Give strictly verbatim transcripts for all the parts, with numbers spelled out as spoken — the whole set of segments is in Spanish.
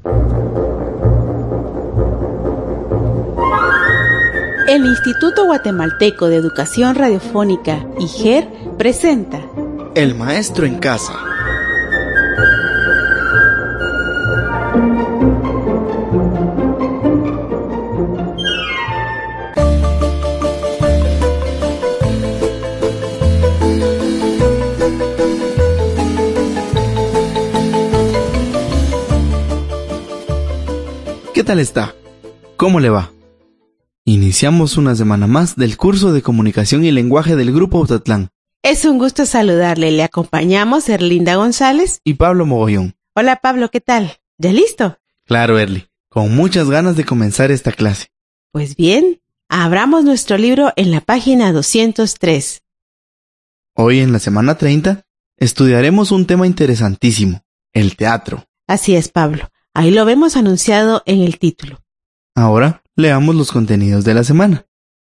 El Instituto Guatemalteco de Educación Radiofónica, I G E R, presenta El Maestro en Casa. ¿Qué tal está? ¿Cómo le va? Iniciamos una semana más del curso de Comunicación y Lenguaje del Grupo Autatlán. Es un gusto saludarle. Le acompañamos Erlinda González y Pablo Mogollón. Hola Pablo, ¿qué tal? ¿Ya listo? Claro, Erli, con muchas ganas de comenzar esta clase. Pues bien, abramos nuestro libro en la página doscientos tres. Hoy en la semana treinta estudiaremos un tema interesantísimo, el teatro. Así es, Pablo. Ahí lo vemos anunciado en el título. Ahora leamos los contenidos de la semana.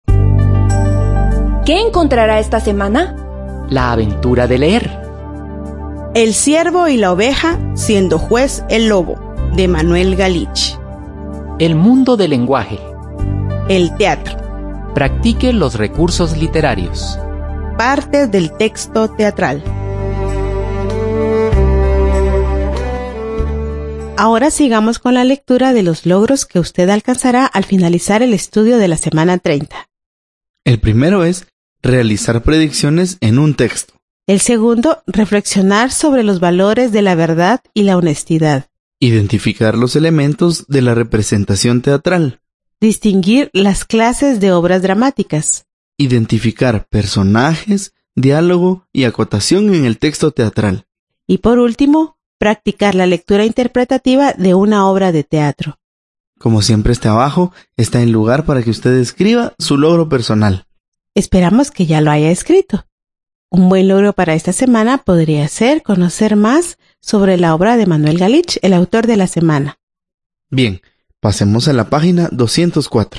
¿Qué encontrará esta semana? La aventura de leer. El ciervo y la oveja siendo juez el lobo, de Manuel Galich. El mundo del lenguaje. El teatro. Practique los recursos literarios. Partes del texto teatral. Ahora sigamos con la lectura de los logros que usted alcanzará al finalizar el estudio de la semana treinta. El primero es realizar predicciones en un texto. El segundo, reflexionar sobre los valores de la verdad y la honestidad. Identificar los elementos de la representación teatral. Distinguir las clases de obras dramáticas. Identificar personajes, diálogo y acotación en el texto teatral. Y por último, practicar la lectura interpretativa de una obra de teatro. Como siempre está abajo, está el lugar para que usted escriba su logro personal. Esperamos que ya lo haya escrito. Un buen logro para esta semana podría ser conocer más sobre la obra de Manuel Galich, el autor de la semana. Bien, pasemos a la página doscientos cuatro.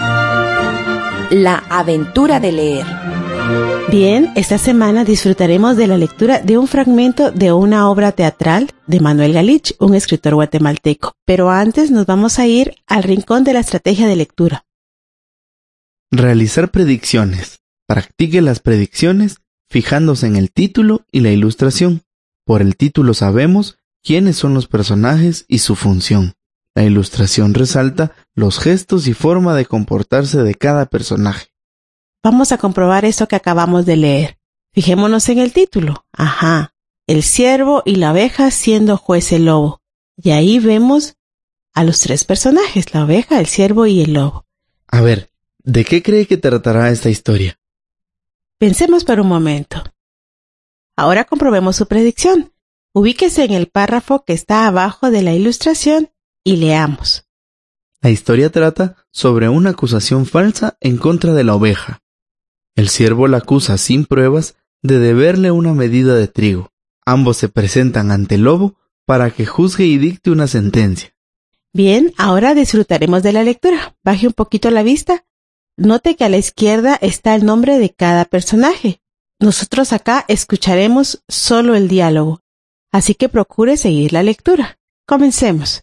La aventura de leer. Bien, esta semana disfrutaremos de la lectura de un fragmento de una obra teatral de Manuel Galich, un escritor guatemalteco. Pero antes nos vamos a ir al rincón de la estrategia de lectura. Realizar predicciones. Practique las predicciones fijándose en el título y la ilustración. Por el título sabemos quiénes son los personajes y su función. La ilustración resalta los gestos y forma de comportarse de cada personaje. Vamos a comprobar esto que acabamos de leer. Fijémonos en el título. Ajá. El ciervo y la oveja siendo juez el lobo. Y ahí vemos a los tres personajes, la oveja, el ciervo y el lobo. A ver, ¿de qué cree que tratará esta historia? Pensemos por un momento. Ahora comprobemos su predicción. Ubíquese en el párrafo que está abajo de la ilustración y leamos. La historia trata sobre una acusación falsa en contra de la oveja. El ciervo la acusa sin pruebas de deberle una medida de trigo. Ambos se presentan ante el lobo para que juzgue y dicte una sentencia. Bien, ahora disfrutaremos de la lectura. Baje un poquito la vista. Note que a la izquierda está el nombre de cada personaje. Nosotros acá escucharemos solo el diálogo. Así que procure seguir la lectura. Comencemos.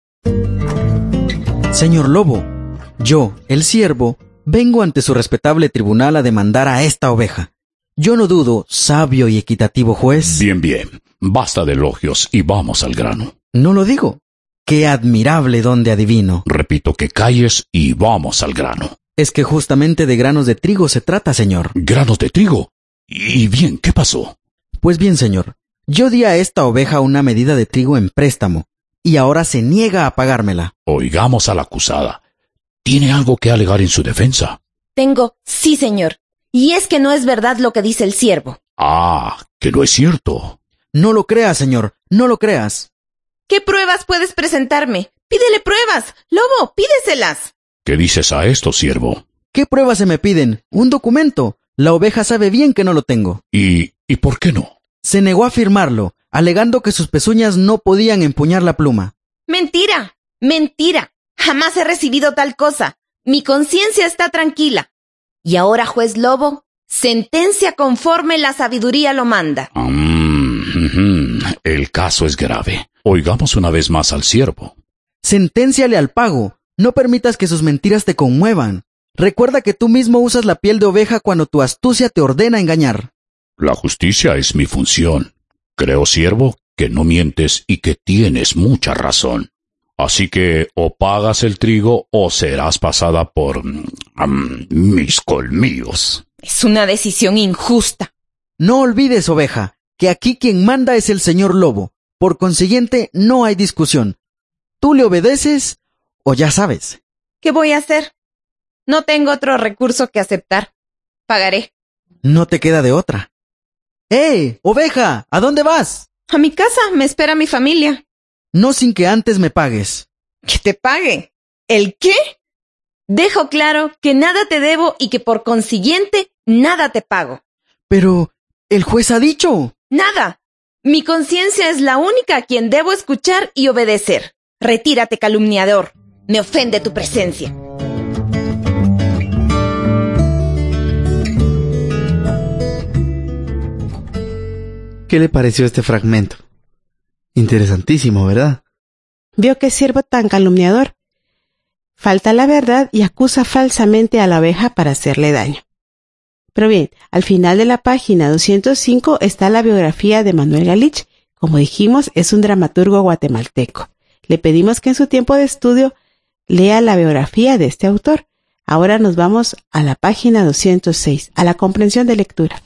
Señor Lobo, yo, el ciervo, vengo ante su respetable tribunal a demandar a esta oveja. Yo no dudo, sabio y equitativo juez. Bien, bien. Basta de elogios y vamos al grano. No lo digo. Qué admirable don de adivino. Repito que calles y vamos al grano. Es que justamente de granos de trigo se trata, señor. ¿Granos de trigo? Y bien, ¿qué pasó? Pues bien, señor. Yo di a esta oveja una medida de trigo en préstamo, y ahora se niega a pagármela. Oigamos a la acusada. ¿Tiene algo que alegar en su defensa? Tengo, sí, señor. Y es que no es verdad lo que dice el ciervo. Ah, que no es cierto. No lo creas, señor, no lo creas. ¿Qué pruebas puedes presentarme? Pídele pruebas. Lobo, pídeselas. ¿Qué dices a esto, siervo? ¿Qué pruebas se me piden? Un documento. La oveja sabe bien que no lo tengo. ¿Y, y por qué no? Se negó a firmarlo, alegando que sus pezuñas no podían empuñar la pluma. Mentira, mentira. Jamás he recibido tal cosa. Mi conciencia está tranquila. Y ahora, juez Lobo, sentencia conforme la sabiduría lo manda. Mm, mm, el caso es grave. Oigamos una vez más al siervo. Senténciale al pago. No permitas que sus mentiras te conmuevan. Recuerda que tú mismo usas la piel de oveja cuando tu astucia te ordena engañar. La justicia es mi función. Creo, siervo, que no mientes y que tienes mucha razón. Así que o pagas el trigo o serás pasada por um, mis colmillos. Es una decisión injusta. No olvides, oveja, que aquí quien manda es el señor lobo. Por consiguiente, no hay discusión. Tú le obedeces o ya sabes. ¿Qué voy a hacer? No tengo otro recurso que aceptar. Pagaré. No te queda de otra. ¡Eh, oveja! ¿A dónde vas? A mi casa me espera mi familia. No sin que antes me pagues. ¿Que te pague? ¿El qué? Dejo claro que nada te debo y que por consiguiente nada te pago. Pero el juez ha dicho. Nada. Mi conciencia es la única a quien debo escuchar y obedecer. Retírate, calumniador. Me ofende tu presencia. ¿Qué le pareció este fragmento? Interesantísimo, ¿verdad? Vio qué siervo tan calumniador. Falta la verdad y acusa falsamente a la oveja para hacerle daño. Pero bien, al final de la página doscientos cinco está la biografía de Manuel Galich. Como dijimos, es un dramaturgo guatemalteco. Le pedimos que en su tiempo de estudio lea la biografía de este autor. Ahora nos vamos a la página doscientos seis, a la comprensión de lectura.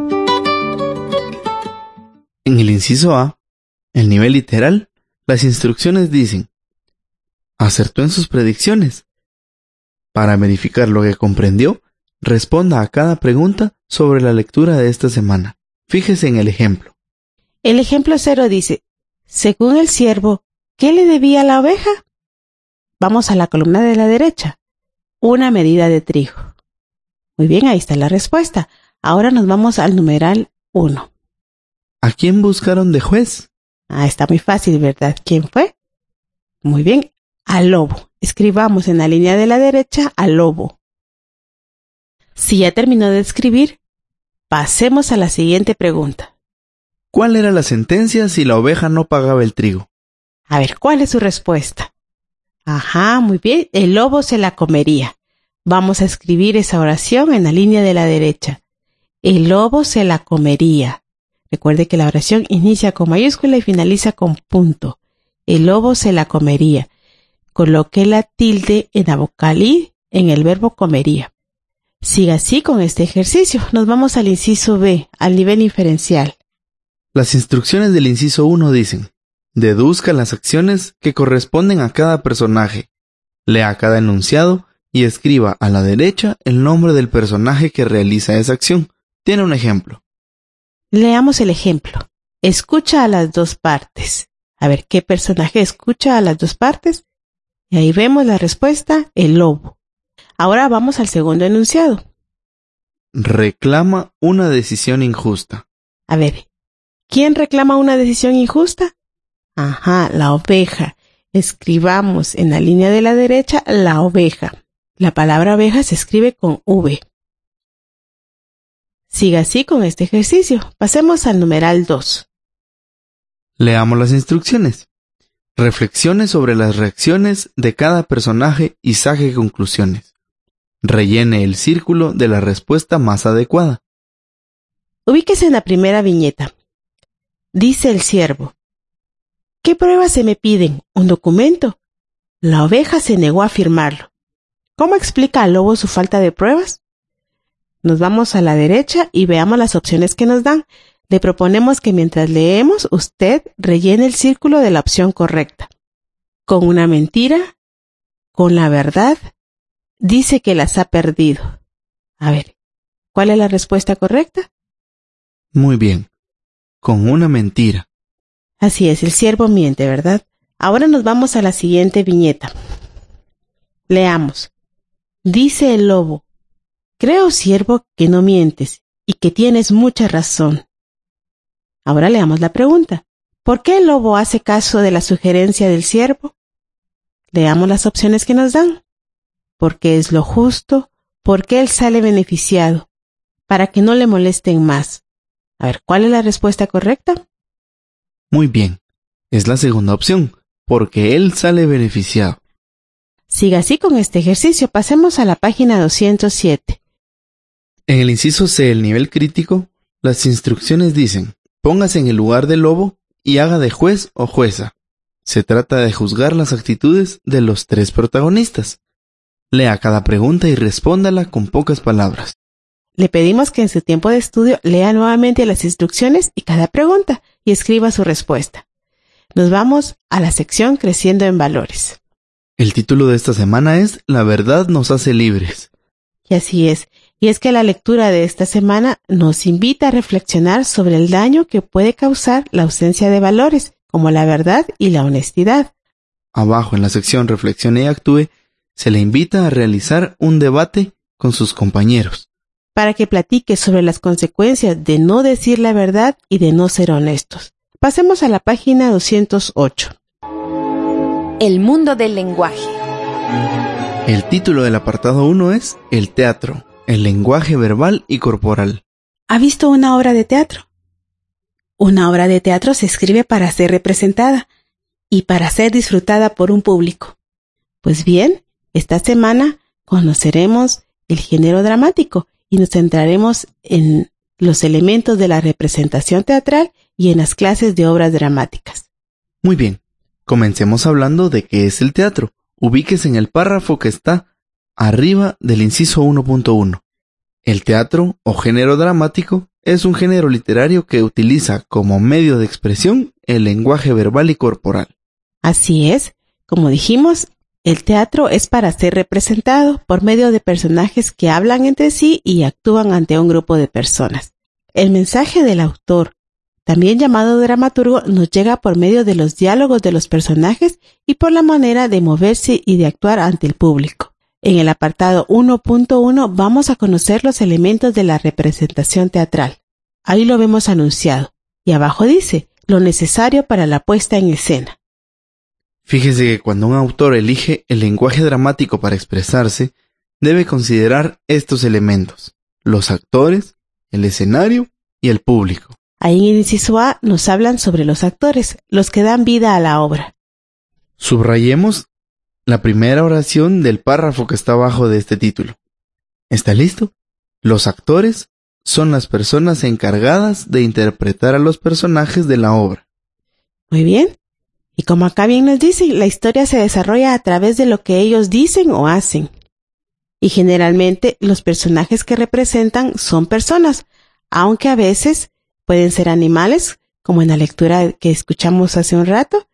En el inciso A, el nivel literal, las instrucciones dicen: acertó en sus predicciones. Para verificar lo que comprendió, responda a cada pregunta sobre la lectura de esta semana. Fíjese en el ejemplo. El ejemplo cero dice: según el siervo, ¿qué le debía a la oveja? Vamos a la columna de la derecha. Una medida de trigo. Muy bien, ahí está la respuesta. Ahora nos vamos al numeral uno. ¿A quién buscaron de juez? Ah, está muy fácil, ¿verdad? ¿Quién fue? Muy bien, al lobo. Escribamos en la línea de la derecha al lobo. Si ya terminó de escribir, pasemos a la siguiente pregunta. ¿Cuál era la sentencia si la oveja no pagaba el trigo? A ver, ¿cuál es su respuesta? Ajá, muy bien, el lobo se la comería. Vamos a escribir esa oración en la línea de la derecha. El lobo se la comería. Recuerde que la oración inicia con mayúscula y finaliza con punto. El lobo se la comería. Coloque la tilde en la vocal I en el verbo comería. Siga así con este ejercicio. Nos vamos al inciso B, al nivel inferencial. Las instrucciones del inciso uno dicen: deduzca las acciones que corresponden a cada personaje. Lea cada enunciado y escriba a la derecha el nombre del personaje que realiza esa acción. Tiene un ejemplo. Leamos el ejemplo. Escucha a las dos partes. A ver, ¿qué personaje escucha a las dos partes? Y ahí vemos la respuesta, el lobo. Ahora vamos al segundo enunciado. Reclama una decisión injusta. A ver, ¿quién reclama una decisión injusta? Ajá, la oveja. Escribamos en la línea de la derecha la oveja. La palabra oveja se escribe con V. Siga así con este ejercicio. Pasemos al numeral dos. Leamos las instrucciones. Reflexione sobre las reacciones de cada personaje y saque conclusiones. Rellene el círculo de la respuesta más adecuada. Ubíquese en la primera viñeta. Dice el siervo: ¿qué pruebas se me piden? ¿Un documento? La oveja se negó a firmarlo. ¿Cómo explica al lobo su falta de pruebas? Nos vamos a la derecha y veamos las opciones que nos dan. Le proponemos que mientras leemos, usted rellene el círculo de la opción correcta. Con una mentira, con la verdad, dice que las ha perdido. A ver, ¿cuál es la respuesta correcta? Muy bien, con una mentira. Así es, el siervo miente, ¿verdad? Ahora nos vamos a la siguiente viñeta. Leamos. Dice el lobo: creo, siervo, que no mientes y que tienes mucha razón. Ahora leamos la pregunta. ¿Por qué el lobo hace caso de la sugerencia del siervo? Leamos las opciones que nos dan. Porque es lo justo, porque él sale beneficiado, para que no le molesten más. A ver, ¿cuál es la respuesta correcta? Muy bien, es la segunda opción. porque él sale beneficiado. Siga así con este ejercicio. Pasemos a la página doscientos siete. En el inciso C, el nivel crítico, las instrucciones dicen: póngase en el lugar del lobo y haga de juez o jueza. Se trata de juzgar las actitudes de los tres protagonistas. Lea cada pregunta y respóndala con pocas palabras. Le pedimos que en su tiempo de estudio lea nuevamente las instrucciones y cada pregunta y escriba su respuesta. Nos vamos a la sección Creciendo en Valores. El título de esta semana es La verdad nos hace libres. Y así es. Y es que la lectura de esta semana nos invita a reflexionar sobre el daño que puede causar la ausencia de valores, como la verdad y la honestidad. Abajo en la sección Reflexione y actúe, se le invita a realizar un debate con sus compañeros, para que platique sobre las consecuencias de no decir la verdad y de no ser honestos. Pasemos a la página doscientos ocho. El mundo del lenguaje. El título del apartado uno es El teatro, el lenguaje verbal y corporal. ¿Ha visto una obra de teatro? Una obra de teatro se escribe para ser representada y para ser disfrutada por un público. Pues bien, esta semana conoceremos el género dramático y nos centraremos en los elementos de la representación teatral y en las clases de obras dramáticas. Muy bien, comencemos hablando de qué es el teatro. Ubíquese en el párrafo que está arriba del inciso uno punto uno. El teatro, o género dramático, es un género literario que utiliza como medio de expresión el lenguaje verbal y corporal. Así es, como dijimos, el teatro es para ser representado por medio de personajes que hablan entre sí y actúan ante un grupo de personas. El mensaje del autor, también llamado dramaturgo, nos llega por medio de los diálogos de los personajes y por la manera de moverse y de actuar ante el público. En el apartado uno punto uno vamos a conocer los elementos de la representación teatral. Ahí lo vemos anunciado. Y abajo dice, lo necesario para la puesta en escena. Fíjese que cuando un autor elige el lenguaje dramático para expresarse, debe considerar estos elementos: los actores, el escenario y el público. Ahí en el inciso A nos hablan sobre los actores, los que dan vida a la obra. Subrayemos la primera oración del párrafo que está abajo de este título. ¿Está listo? Los actores son las personas encargadas de interpretar a los personajes de la obra. Muy bien. Y como acá bien nos dicen, la historia se desarrolla a través de lo que ellos dicen o hacen. Y generalmente los personajes que representan son personas, aunque a veces pueden ser animales, como en la lectura que escuchamos hace un rato,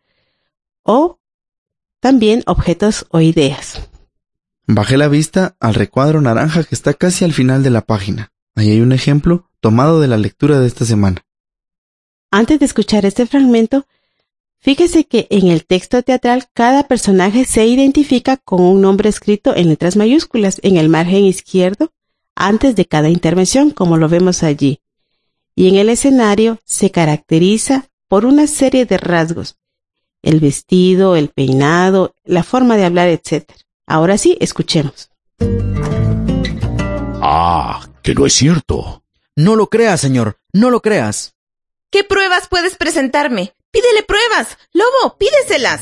o también objetos o ideas. Baje la vista al recuadro naranja que está casi al final de la página. Ahí hay un ejemplo tomado de la lectura de esta semana. Antes de escuchar este fragmento, fíjese que en el texto teatral cada personaje se identifica con un nombre escrito en letras mayúsculas en el margen izquierdo antes de cada intervención, como lo vemos allí. Y en el escenario se caracteriza por una serie de rasgos: el vestido, el peinado, la forma de hablar, etcétera. Ahora sí, escuchemos. Ah, que no es cierto. No lo creas, señor, no lo creas. ¿Qué pruebas puedes presentarme? ¡Pídele pruebas! ¡Lobo, pídeselas!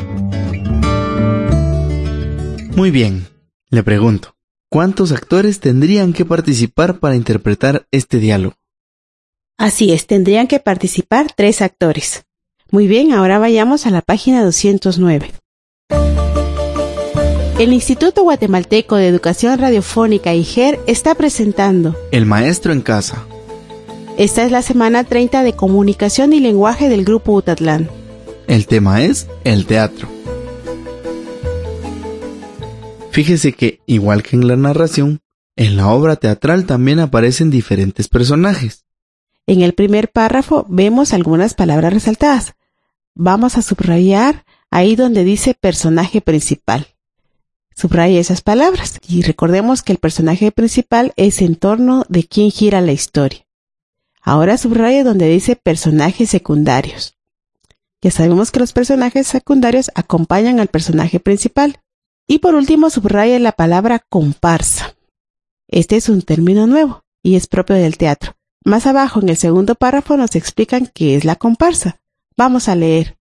Muy bien, le pregunto, ¿cuántos actores tendrían que participar para interpretar este diálogo? Así es, tendrían que participar tres actores. Muy bien, ahora vayamos a la página doscientos nueve. El Instituto Guatemalteco de Educación Radiofónica I G E R está presentando El maestro en casa. Esta es la semana treinta de Comunicación y Lenguaje del Grupo Utatlán. El tema es el teatro. Fíjese que, igual que en la narración, en la obra teatral también aparecen diferentes personajes. En el primer párrafo vemos algunas palabras resaltadas. Vamos a subrayar ahí donde dice personaje principal. Subraya esas palabras y recordemos que el personaje principal es en torno de quien gira la historia. Ahora subraya donde dice personajes secundarios. Ya sabemos que los personajes secundarios acompañan al personaje principal. Y por último subraya la palabra comparsa. Este es un término nuevo y es propio del teatro. Más abajo en el segundo párrafo nos explican qué es la comparsa. Vamos a leer.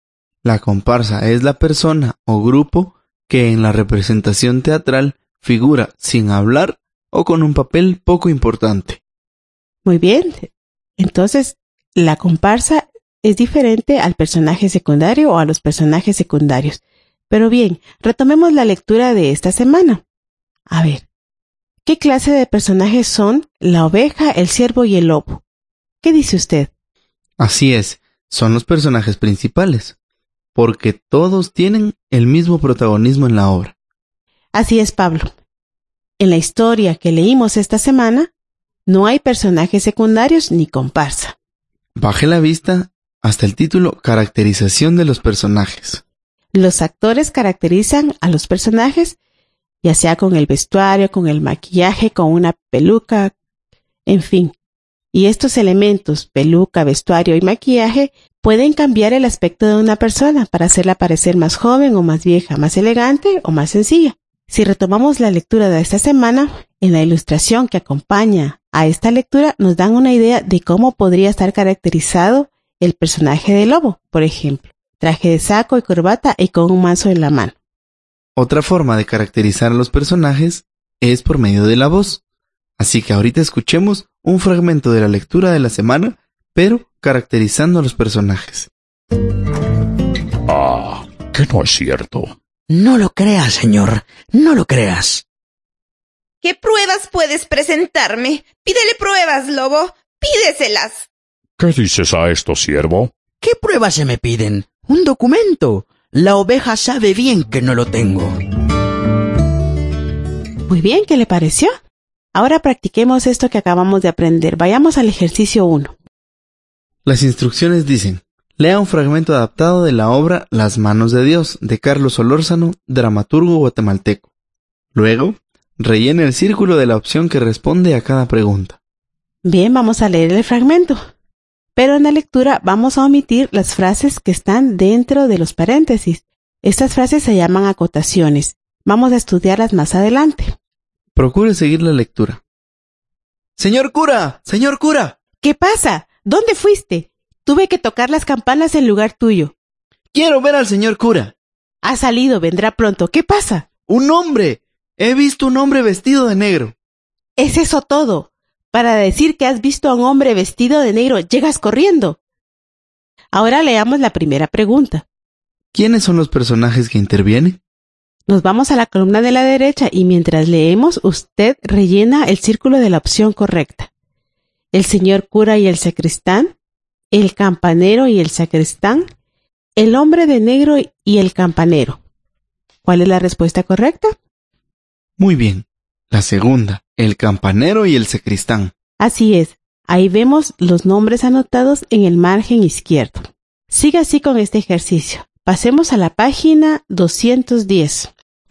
La comparsa es la persona o grupo que en la representación teatral figura sin hablar o con un papel poco importante. Muy bien. Entonces, la comparsa es diferente al personaje secundario o a los personajes secundarios. Pero bien, retomemos la lectura de esta semana. A ver, ¿qué clase de personajes son la oveja, el ciervo y el lobo? ¿Qué dice usted? Así es, son los personajes principales, porque todos tienen el mismo protagonismo en la obra. Así es, Pablo. En la historia que leímos esta semana, no hay personajes secundarios ni comparsa. Baje la vista hasta el título Caracterización de los personajes. Los actores caracterizan a los personajes, ya sea con el vestuario, con el maquillaje, con una peluca, en fin. Y estos elementos, peluca, vestuario y maquillaje, pueden cambiar el aspecto de una persona para hacerla parecer más joven o más vieja, más elegante o más sencilla. Si retomamos la lectura de esta semana, en la ilustración que acompaña a esta lectura nos dan una idea de cómo podría estar caracterizado el personaje del lobo, por ejemplo. Traje de saco y corbata y con un mazo en la mano. Otra forma de caracterizar a los personajes es por medio de la voz. Así que ahorita escuchemos un fragmento de la lectura de la semana, pero caracterizando a los personajes. Ah, que no es cierto. No lo creas, señor. No lo creas. ¿Qué pruebas puedes presentarme? Pídele pruebas, lobo. Pídeselas. ¿Qué dices a esto, siervo? ¿Qué pruebas se me piden? ¡Un documento! La oveja sabe bien que no lo tengo. Muy bien, ¿qué le pareció? Ahora practiquemos esto que acabamos de aprender. Vayamos al ejercicio uno. Las instrucciones dicen: lea un fragmento adaptado de la obra Las manos de Dios, de Carlos Solórzano, dramaturgo guatemalteco. Luego, rellene el círculo de la opción que responde a cada pregunta. Bien, vamos a leer el fragmento. Pero en la lectura vamos a omitir las frases que están dentro de los paréntesis. Estas frases se llaman acotaciones. Vamos a estudiarlas más adelante. Procure seguir la lectura. ¡Señor cura! ¡Señor cura! ¿Qué pasa? ¿Dónde fuiste? Tuve que tocar las campanas en lugar tuyo. ¡Quiero ver al señor cura! Ha salido, vendrá pronto. ¿Qué pasa? ¡Un hombre! He visto un hombre vestido de negro. ¿Es eso todo? Para decir que has visto a un hombre vestido de negro, llegas corriendo. Ahora leamos la primera pregunta. ¿Quiénes son los personajes que intervienen? Nos vamos a la columna de la derecha y mientras leemos, usted rellena el círculo de la opción correcta. El señor cura y el sacristán, el campanero y el sacristán, el hombre de negro y el campanero. ¿Cuál es la respuesta correcta? Muy bien. La segunda, el campanero y el sacristán. Así es. Ahí vemos los nombres anotados en el margen izquierdo. Siga así con este ejercicio. Pasemos a la página doscientos diez.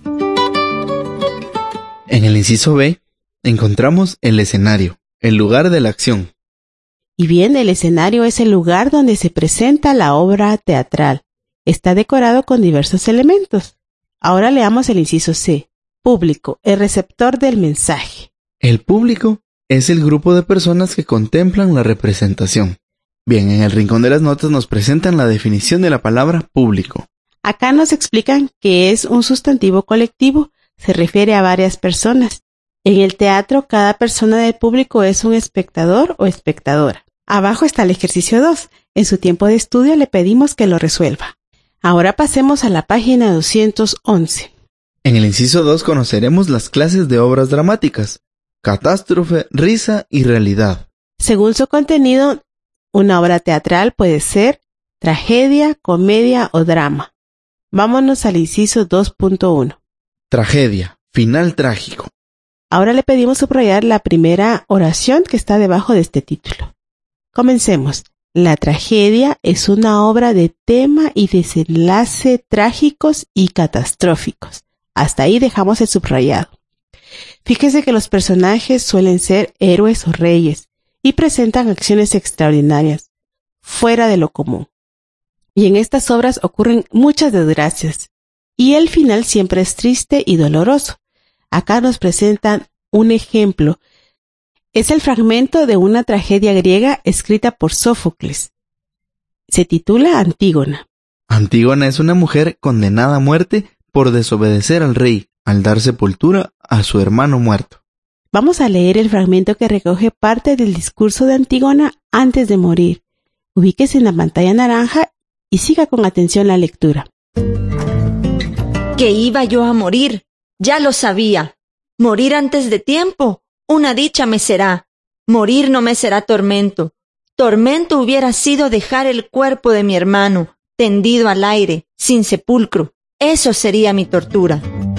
En el inciso B, encontramos el escenario, el lugar de la acción. Y bien, el escenario es el lugar donde se presenta la obra teatral. Está decorado con diversos elementos. Ahora leamos el inciso C. Público, el receptor del mensaje. El público es el grupo de personas que contemplan la representación. Bien, en el rincón de las notas nos presentan la definición de la palabra público. Acá nos explican que es un sustantivo colectivo, se refiere a varias personas. En el teatro, cada persona del público es un espectador o espectadora. Abajo está el ejercicio dos. En su tiempo de estudio le pedimos que lo resuelva. Ahora pasemos a la página doscientos once. En el inciso dos conoceremos las clases de obras dramáticas: catástrofe, risa y realidad. Según su contenido, una obra teatral puede ser tragedia, comedia o drama. Vámonos al inciso dos punto uno. Tragedia, final trágico. Ahora le pedimos subrayar la primera oración que está debajo de este título. Comencemos. La tragedia es una obra de tema y desenlace trágicos y catastróficos. Hasta ahí dejamos el subrayado. Fíjese que los personajes suelen ser héroes o reyes y presentan acciones extraordinarias, fuera de lo común. Y en estas obras ocurren muchas desgracias, y el final siempre es triste y doloroso. Acá nos presentan un ejemplo. Es el fragmento de una tragedia griega escrita por Sófocles. Se titula Antígona. Antígona es una mujer condenada a muerte por desobedecer al rey al dar sepultura a su hermano muerto. Vamos a leer el fragmento que recoge parte del discurso de Antígona antes de morir. Ubíquese en la pantalla naranja y siga con atención la lectura. Que iba yo a morir, ya lo sabía. Morir antes de tiempo, una dicha me será. Morir no me será tormento. Tormento hubiera sido dejar el cuerpo de mi hermano, tendido al aire, sin sepulcro. Eso sería mi tortura.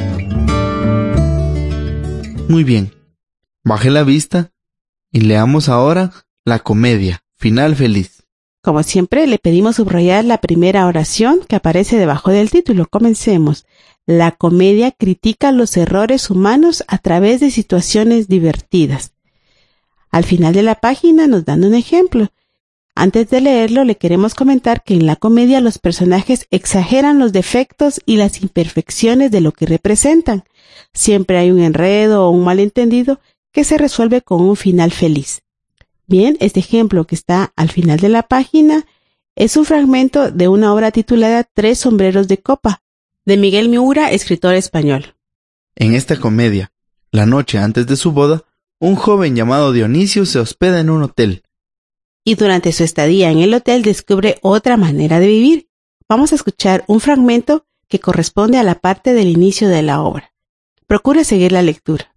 Muy bien. Baje la vista y leamos ahora la comedia, final feliz. Como siempre, le pedimos subrayar la primera oración que aparece debajo del título. Comencemos. La comedia critica los errores humanos a través de situaciones divertidas. Al final de la página nos dan un ejemplo. Antes de leerlo, le queremos comentar que en la comedia los personajes exageran los defectos y las imperfecciones de lo que representan. Siempre hay un enredo o un malentendido que se resuelve con un final feliz. Bien, este ejemplo que está al final de la página es un fragmento de una obra titulada Tres sombreros de copa, de Miguel Miura, escritor español. En esta comedia, la noche antes de su boda, un joven llamado Dionisio se hospeda en un hotel. Y durante su estadía en el hotel descubre otra manera de vivir. Vamos a escuchar un fragmento que corresponde a la parte del inicio de la obra. Procure seguir la lectura.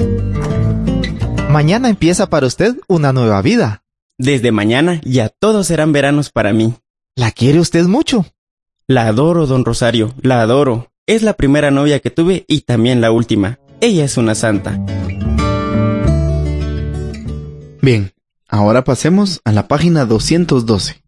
Mañana empieza para usted una nueva vida. Desde mañana ya todos serán veranos para mí. ¿La quiere usted mucho? La adoro, don Rosario, la adoro. Es la primera novia que tuve y también la última. Ella es una santa. Bien, ahora pasemos a la página doscientos doce.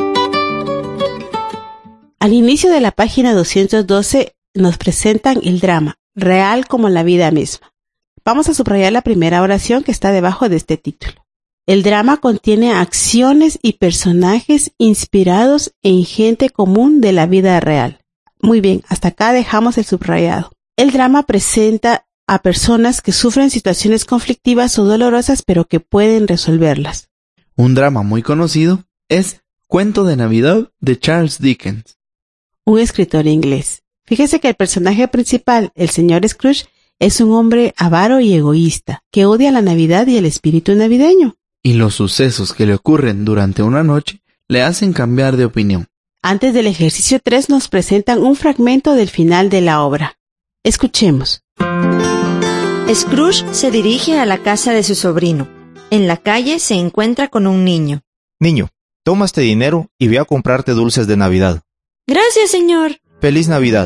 Al inicio de la página doscientos doce nos presentan el drama, real como la vida misma. Vamos a subrayar la primera oración que está debajo de este título. El drama contiene acciones y personajes inspirados en gente común de la vida real. Muy bien, hasta acá dejamos el subrayado. El drama presenta a personas que sufren situaciones conflictivas o dolorosas, pero que pueden resolverlas. Un drama muy conocido es Cuento de Navidad de Charles Dickens, un escritor inglés. Fíjese que el personaje principal, el señor Scrooge, es un hombre avaro y egoísta, que odia la Navidad y el espíritu navideño. Y los sucesos que le ocurren durante una noche le hacen cambiar de opinión. Antes del ejercicio tres nos presentan un fragmento del final de la obra. Escuchemos. Scrooge se dirige a la casa de su sobrino. En la calle se encuentra con un niño. Niño, toma este dinero y ve a comprarte dulces de Navidad. Gracias, señor. ¡Feliz Navidad!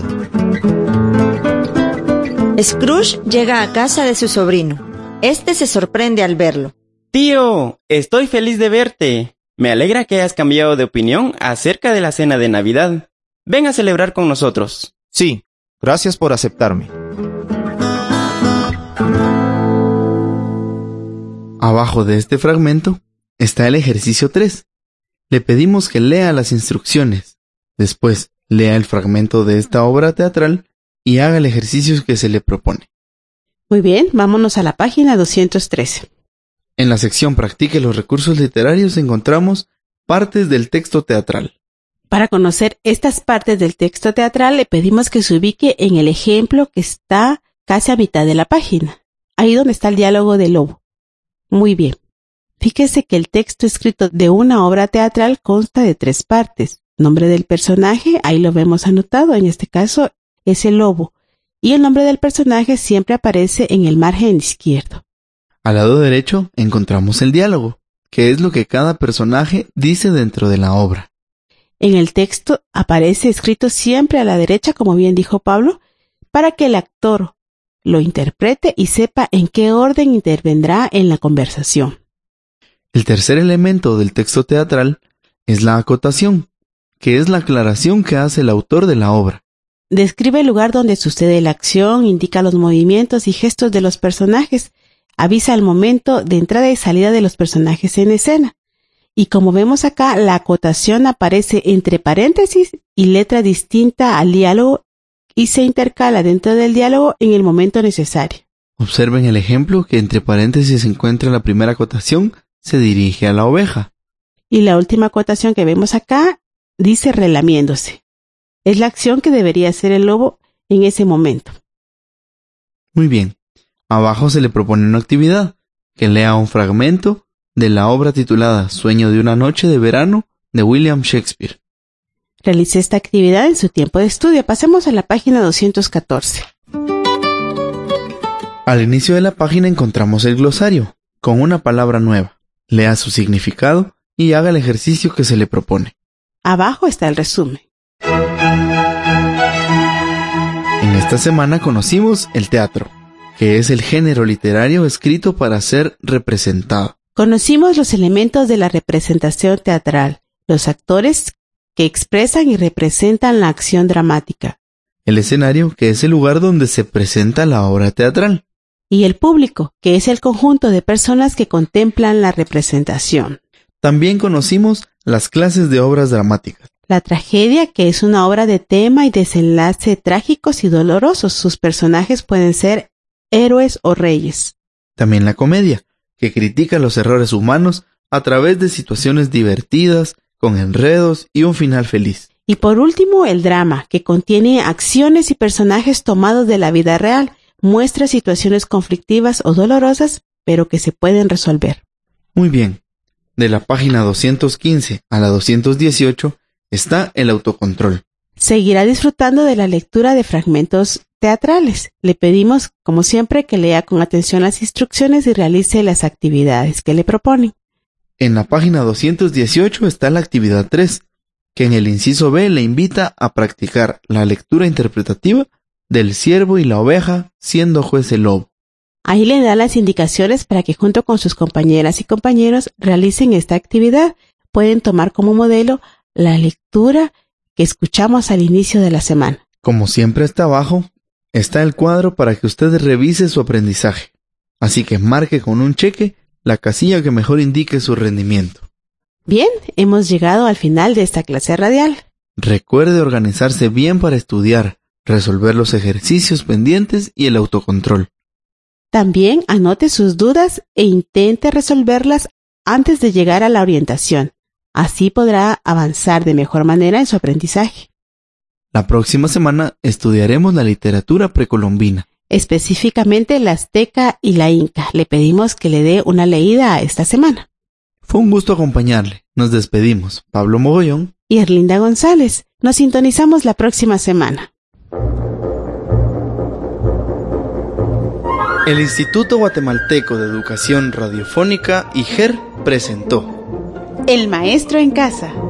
Scrooge llega a casa de su sobrino. Este se sorprende al verlo. Tío, estoy feliz de verte. Me alegra que hayas cambiado de opinión acerca de la cena de Navidad. Ven a celebrar con nosotros. Sí, gracias por aceptarme. Abajo de este fragmento está el ejercicio tres. Le pedimos que lea las instrucciones. Después, lea el fragmento de esta obra teatral y haga el ejercicio que se le propone. Muy bien, vámonos a la página doscientos trece. En la sección Practique los recursos literarios encontramos partes del texto teatral. Para conocer estas partes del texto teatral le pedimos que se ubique en el ejemplo que está casi a mitad de la página, ahí donde está el diálogo del lobo. Muy bien. Fíjese que el texto escrito de una obra teatral consta de tres partes. Nombre del personaje, ahí lo vemos anotado, en este caso es el lobo, y el nombre del personaje siempre aparece en el margen izquierdo. Al lado derecho encontramos el diálogo, que es lo que cada personaje dice dentro de la obra. En el texto aparece escrito siempre a la derecha, como bien dijo Pablo, para que el actor lo interprete y sepa en qué orden intervendrá en la conversación. El tercer elemento del texto teatral es la acotación, que es la aclaración que hace el autor de la obra. Describe el lugar donde sucede la acción, indica los movimientos y gestos de los personajes, avisa el momento de entrada y salida de los personajes en escena. Y como vemos acá, la acotación aparece entre paréntesis y letra distinta al diálogo y se intercala dentro del diálogo en el momento necesario. Observen el ejemplo que entre paréntesis se encuentra la primera acotación, se dirige a la oveja. Y la última acotación que vemos acá dice relamiéndose. Es la acción que debería hacer el lobo en ese momento. Muy bien. Abajo se le propone una actividad, que lea un fragmento de la obra titulada Sueño de una noche de verano de William Shakespeare. Realice esta actividad en su tiempo de estudio. Pasemos a la página doscientos catorce. Al inicio de la página encontramos el glosario, con una palabra nueva. Lea su significado y haga el ejercicio que se le propone. Abajo está el resumen. En esta semana conocimos el teatro, que es el género literario escrito para ser representado. Conocimos los elementos de la representación teatral, los actores que expresan y representan la acción dramática. El escenario, que es el lugar donde se presenta la obra teatral. Y el público, que es el conjunto de personas que contemplan la representación. También conocimos las clases de obras dramáticas. La tragedia, que es una obra de tema y desenlace trágicos y dolorosos. Sus personajes pueden ser héroes o reyes. También la comedia, que critica los errores humanos a través de situaciones divertidas, con enredos y un final feliz. Y por último, el drama, que contiene acciones y personajes tomados de la vida real. Muestra situaciones conflictivas o dolorosas, pero que se pueden resolver. Muy bien. De la página doscientos quince a la doscientos dieciocho está el autocontrol. Seguirá disfrutando de la lectura de fragmentos teatrales. Le pedimos, como siempre, que lea con atención las instrucciones y realice las actividades que le proponen. En la página doscientos dieciocho está la actividad tres, que en el inciso B le invita a practicar la lectura interpretativa del ciervo y la oveja, siendo juez el lobo. Ahí le da las indicaciones para que junto con sus compañeras y compañeros realicen esta actividad. Pueden tomar como modelo la lectura que escuchamos al inicio de la semana. Como siempre está abajo, está el cuadro para que usted revise su aprendizaje. Así que marque con un cheque la casilla que mejor indique su rendimiento. Bien, hemos llegado al final de esta clase radial. Recuerde organizarse bien para estudiar, resolver los ejercicios pendientes y el autocontrol. También anote sus dudas e intente resolverlas antes de llegar a la orientación. Así podrá avanzar de mejor manera en su aprendizaje. La próxima semana estudiaremos la literatura precolombina. Específicamente la azteca y la inca. Le pedimos que le dé una leída a esta semana. Fue un gusto acompañarle. Nos despedimos. Pablo Mogollón y Erlinda González. Nos sintonizamos la próxima semana. El Instituto Guatemalteco de Educación Radiofónica I G E R presentó El maestro en casa.